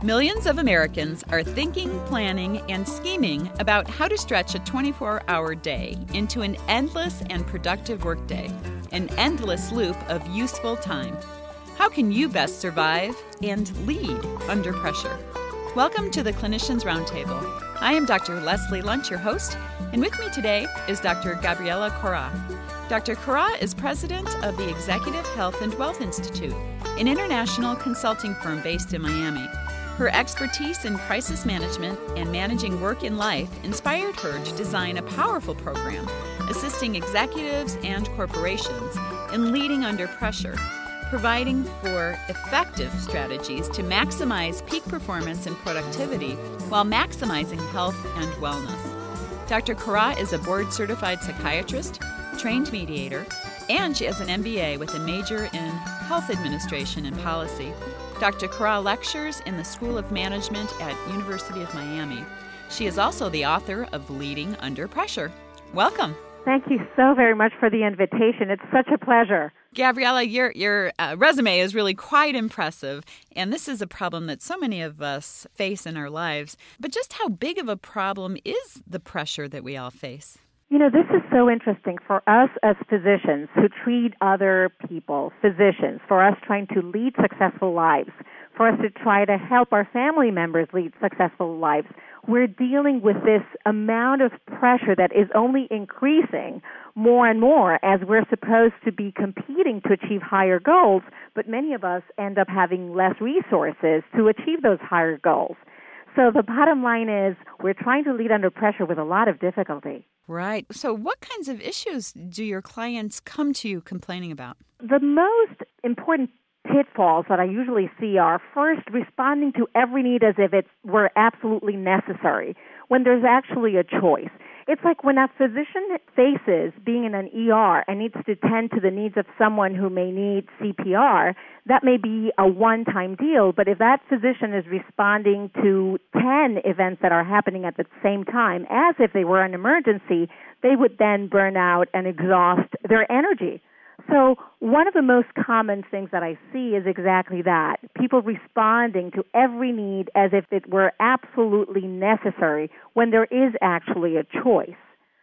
Millions of Americans are thinking, planning, and scheming about how to stretch a 24-hour day into an endless and productive workday, an endless loop of useful time. How can you best survive and lead under pressure? Welcome to the Clinicians Roundtable. I am Dr. Leslie Lundt, your host, and with me today is Dr. Gabriela Corra. Dr. Corra is president of the Executive Health and Wealth Institute, an international consulting firm based in Miami. Her expertise in crisis management and managing work and life inspired her to design a powerful program assisting executives and corporations in leading under pressure, providing for effective strategies to maximize peak performance and productivity while maximizing health and wellness. Dr. Corra is a board-certified psychiatrist, trained mediator, and she has an MBA with a major in health administration and policy. Dr. Corra lectures in the School of Management at University of Miami. She is also the author of Leading Under Pressure. Welcome. Thank you so very much for the invitation. It's such a pleasure. Gabriela, your resume is really quite impressive, and this is a problem that so many of us face in our lives. But just how big of a problem is the pressure that we all face? You know, this is so interesting for us as physicians who treat other people, physicians, for us trying to lead successful lives, for us to try to help our family members lead successful lives. We're dealing with this amount of pressure that is only increasing more and more as we're supposed to be competing to achieve higher goals, but many of us end up having less resources to achieve those higher goals. So the bottom line is we're trying to lead under pressure with a lot of difficulty. Right. So what kinds of issues do your clients come to you complaining about? The most important pitfalls that I usually see are, first, responding to every need as if it were absolutely necessary, when there's actually a choice. It's like when a physician faces being in an ER and needs to tend to the needs of someone who may need CPR, that may be a one-time deal, but if that physician is responding to 10 events that are happening at the same time, as if they were an emergency, they would then burn out and exhaust their energy. So one of the most common things that I see is exactly that, people responding to every need as if it were absolutely necessary when there is actually a choice.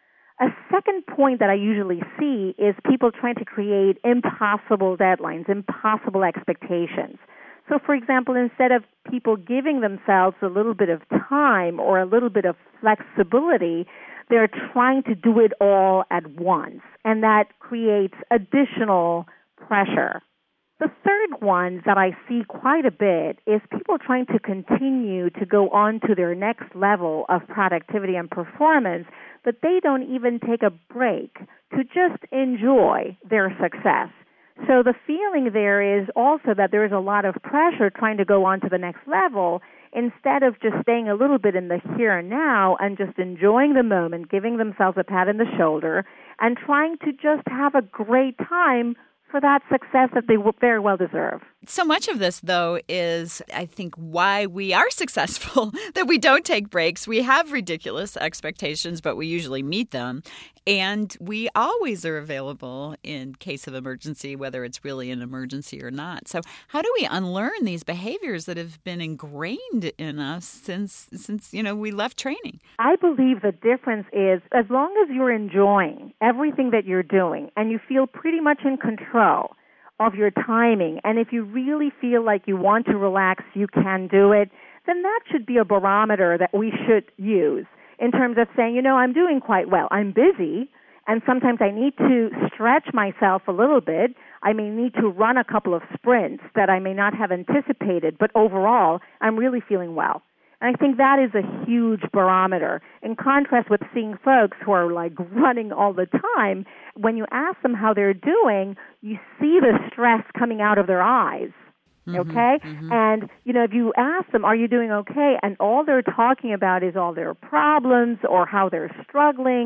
A second point that I usually see is people trying to create impossible deadlines, impossible expectations. So, for example, instead of people giving themselves a little bit of time or a little bit of flexibility, they're trying to do it all at once, and that creates additional pressure. The third one that I see quite a bit is people trying to continue to go on to their next level of productivity and performance, but they don't even take a break to just enjoy their success. So the feeling there is also that there is a lot of pressure trying to go on to the next level instead of just staying a little bit in the here and now and just enjoying the moment, giving themselves a pat on the shoulder, and trying to just have a great time for that success that they very well deserve. So much of this, though, is, I think, why we are successful, that we don't take breaks. We have ridiculous expectations, but we usually meet them. And we always are available in case of emergency, whether it's really an emergency or not. So how do we unlearn these behaviors that have been ingrained in us since we left training? I believe the difference is as long as you're enjoying everything that you're doing and you feel pretty much in control of your timing, and if you really feel like you want to relax, you can do it, then that should be a barometer that we should use in terms of saying, I'm doing quite well. I'm busy, and sometimes I need to stretch myself a little bit. I may need to run a couple of sprints that I may not have anticipated, but overall, I'm really feeling well. And I think that is a huge barometer. In contrast with seeing folks who are like running all the time, when you ask them how they're doing, you see the stress coming out of their eyes. Okay? Mm-hmm. And, if you ask them, are you doing okay? And all they're talking about is all their problems or how they're struggling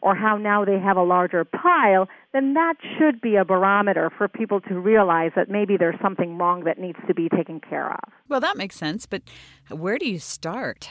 or how now they have a larger pile, then that should be a barometer for people to realize that maybe there's something wrong that needs to be taken care of. Well, that makes sense, but where do you start?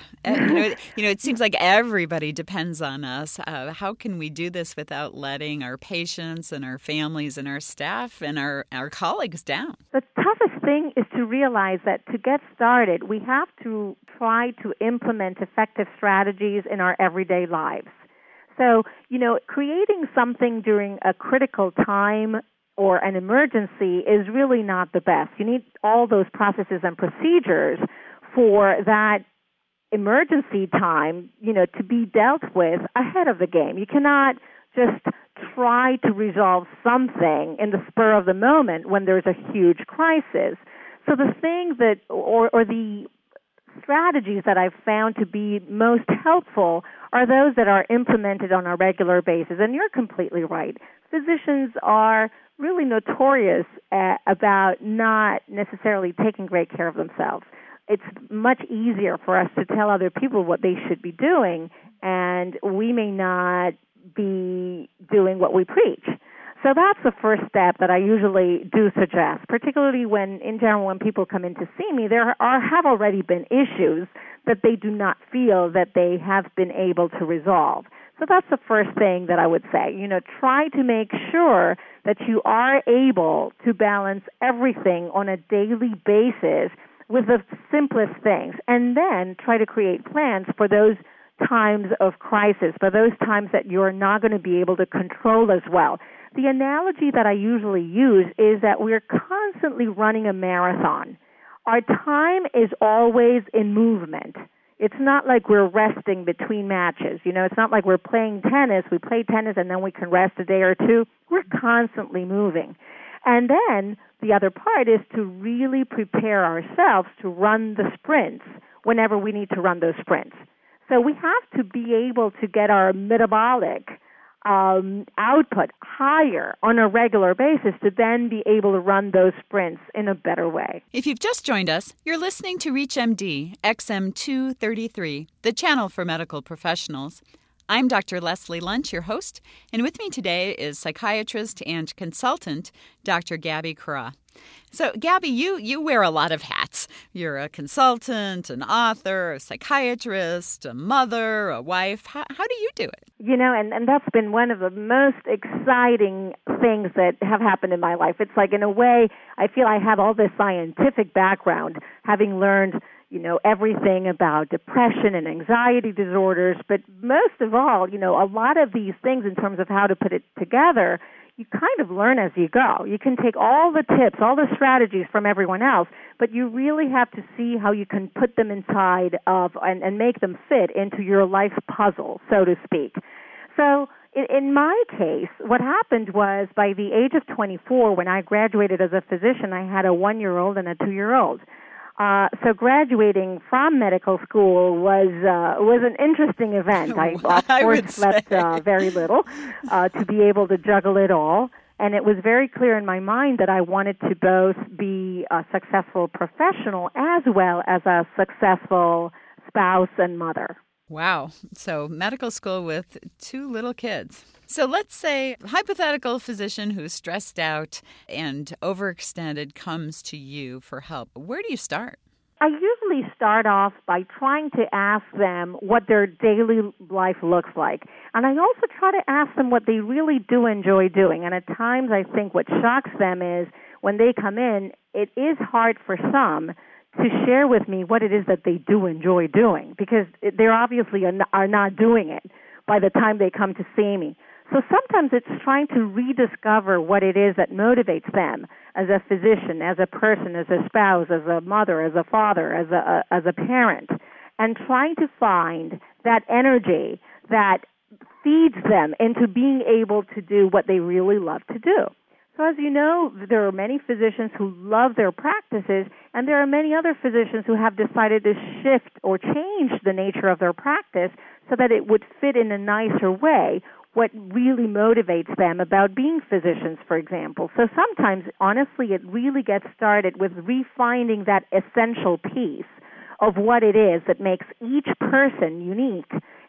It seems like everybody depends on us. How can we do this without letting our patients and our families and our staff and our colleagues down? The toughest thing is to realize that to get started, we have to try to implement effective strategies in our everyday lives. So, creating something during a critical time or an emergency is really not the best. You need all those processes and procedures for that emergency time, to be dealt with ahead of the game. You cannot just try to resolve something in the spur of the moment when there's a huge crisis. So the thing that, or the strategies that I've found to be most helpful are those that are implemented on a regular basis. And you're completely right. Physicians are really notorious about not necessarily taking great care of themselves. It's much easier for us to tell other people what they should be doing, and we may not be doing what we preach. So that's the first step that I usually do suggest, particularly when people come in to see me, there have already been issues that they do not feel that they have been able to resolve. So that's the first thing that I would say. Try to make sure that you are able to balance everything on a daily basis with the simplest things, and then try to create plans for those times of crisis, for those times that you're not going to be able to control as well. The analogy that I usually use is that we're constantly running a marathon. Our time is always in movement. It's not like we're resting between matches. It's not like we're playing tennis. We play tennis and then we can rest a day or two. We're constantly moving. And then the other part is to really prepare ourselves to run the sprints whenever we need to run those sprints. So we have to be able to get our metabolic output higher on a regular basis to then be able to run those sprints in a better way. If you've just joined us, you're listening to ReachMD XM233, the channel for medical professionals. I'm Dr. Leslie Lunch, your host, and with me today is psychiatrist and consultant Dr. Gabby Kara. So, Gabby, you wear a lot of hats. You're a consultant, an author, a psychiatrist, a mother, a wife. How do you do it? And that's been one of the most exciting things that have happened in my life. It's like, in a way, I feel I have all this scientific background, having learned everything about depression and anxiety disorders. But most of all, a lot of these things in terms of how to put it together, you kind of learn as you go. You can take all the tips, all the strategies from everyone else, but you really have to see how you can put them inside of and make them fit into your life puzzle, so to speak. So in my case, what happened was by the age of 24, when I graduated as a physician, I had a 1-year-old and a 2-year-old. So graduating from medical school was an interesting event. I of course slept very little to be able to juggle it all, and it was very clear in my mind that I wanted to both be a successful professional as well as a successful spouse and mother. Wow. So medical school with 2 little kids. So let's say a hypothetical physician who's stressed out and overextended comes to you for help. Where do you start? I usually start off by trying to ask them what their daily life looks like. And I also try to ask them what they really do enjoy doing. And at times I think what shocks them is when they come in, it is hard for some to share with me what it is that they do enjoy doing, because they obviously are not doing it by the time they come to see me. So sometimes it's trying to rediscover what it is that motivates them as a physician, as a person, as a spouse, as a mother, as a father, as a parent, and trying to find that energy that feeds them into being able to do what they really love to do. So as you know, there are many physicians who love their practices, and there are many other physicians who have decided to shift or change the nature of their practice so that it would fit in a nicer way what really motivates them about being physicians, for example. So sometimes, honestly, it really gets started with refining that essential piece of what it is that makes each person unique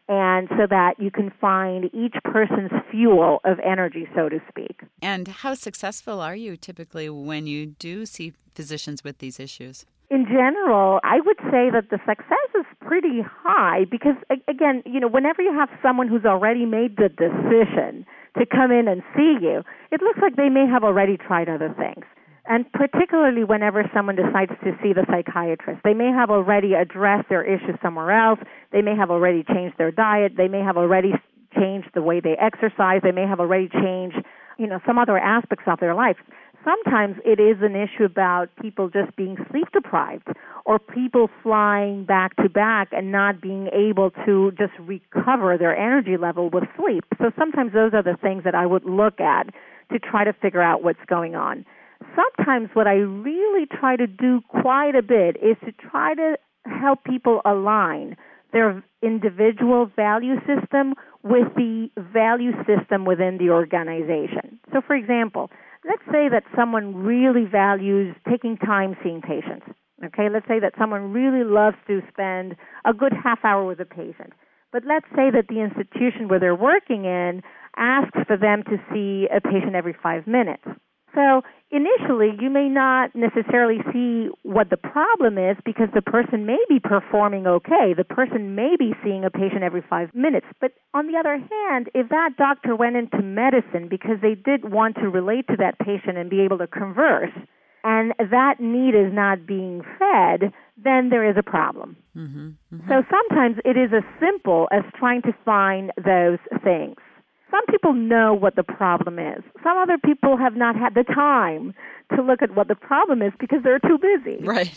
and so that you can find each person's fuel of energy, so to speak. And how successful are you typically when you do see physicians with these issues? In general, I would say that the success is pretty high because, again, whenever you have someone who's already made the decision to come in and see you, it looks like they may have already tried other things. And particularly whenever someone decides to see the psychiatrist, they may have already addressed their issues somewhere else. They may have already changed their diet. They may have already changed the way they exercise. They may have already changed, some other aspects of their life. Sometimes it is an issue about people just being sleep deprived or people flying back to back and not being able to just recover their energy level with sleep. So sometimes those are the things that I would look at to try to figure out what's going on. Sometimes what I really try to do quite a bit is to try to help people align their individual value system with the value system within the organization. So, for example, let's say that someone really values taking time seeing patients. Okay, let's say that someone really loves to spend a good half hour with a patient. But let's say that the institution where they're working in asks for them to see a patient every 5 minutes. So initially, you may not necessarily see what the problem is because the person may be performing okay. The person may be seeing a patient every 5 minutes. But on the other hand, if that doctor went into medicine because they did want to relate to that patient and be able to converse, and that need is not being fed, then there is a problem. Mm-hmm, mm-hmm. So sometimes it is as simple as trying to find those things. Some people know what the problem is. Some other people have not had the time to look at what the problem is because they're too busy. Right.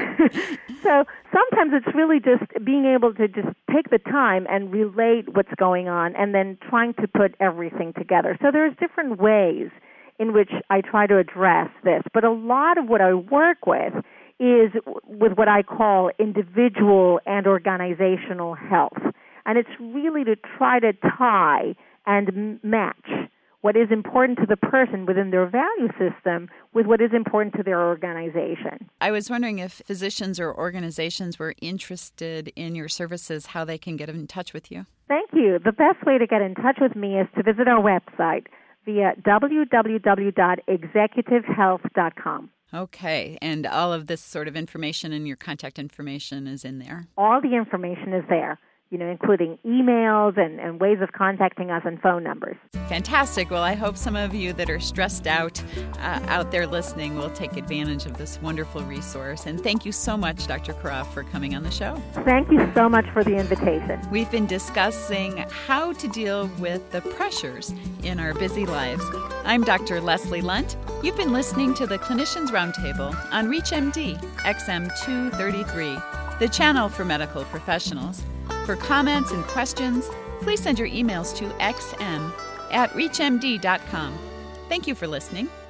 So sometimes it's really just being able to just take the time and relate what's going on and then trying to put everything together. So there's different ways in which I try to address this. But a lot of what I work with is with what I call individual and organizational health. And it's really to try to tie and match what is important to the person within their value system with what is important to their organization. I was wondering if physicians or organizations were interested in your services, how they can get in touch with you. Thank you. The best way to get in touch with me is to visit our website via www.executivehealth.com. Okay, and all of this sort of information and your contact information is in there? All the information is there, including emails and ways of contacting us and phone numbers. Fantastic. Well, I hope some of you that are stressed out there listening will take advantage of this wonderful resource. And thank you so much, Dr. Karoff, for coming on the show. Thank you so much for the invitation. We've been discussing how to deal with the pressures in our busy lives. I'm Dr. Leslie Lunt. You've been listening to the Clinicians Roundtable on ReachMD XM233, the channel for medical professionals. For comments and questions, please send your emails to xm@reachmd.com. Thank you for listening.